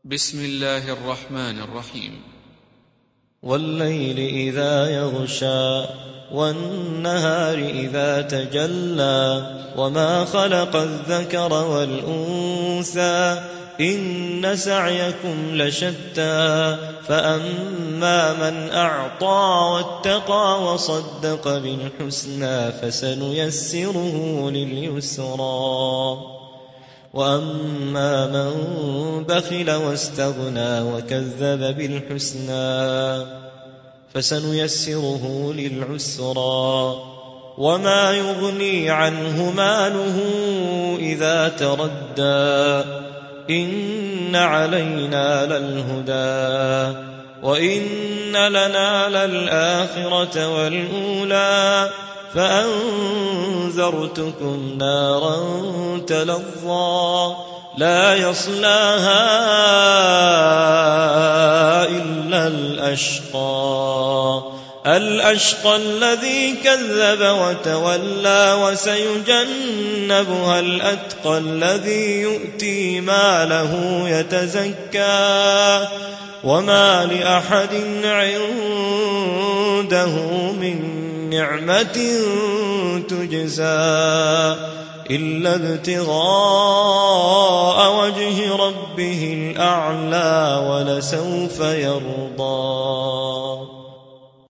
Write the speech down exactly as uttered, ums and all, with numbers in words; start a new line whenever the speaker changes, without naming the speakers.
بسم الله الرحمن الرحيم.
والليل إذا يغشى والنهار إذا تجلى وما خلق الذكر والأنثى إن سعيكم لشتى فأما من أعطى واتقى وصدق بالحسنى فسنيسره لليسرى وأما من بخل واستغنى وكذب بالحسنى فسنيسره للعسرى وما يغني عنه ماله إذا تردى إن علينا للهدى وإن لنا للآخرة والأولى فأنذرتكم نارا تلظى لا يصلاها إلا الأشقى الأشقى الذي كذب وتولى وسيجنبها الأتقى الذي يؤتي ماله يتزكى وما لأحد عنده من نعمة تجزى إلا ابتغاء وجه ربه الأعلى ولسوف يرضى.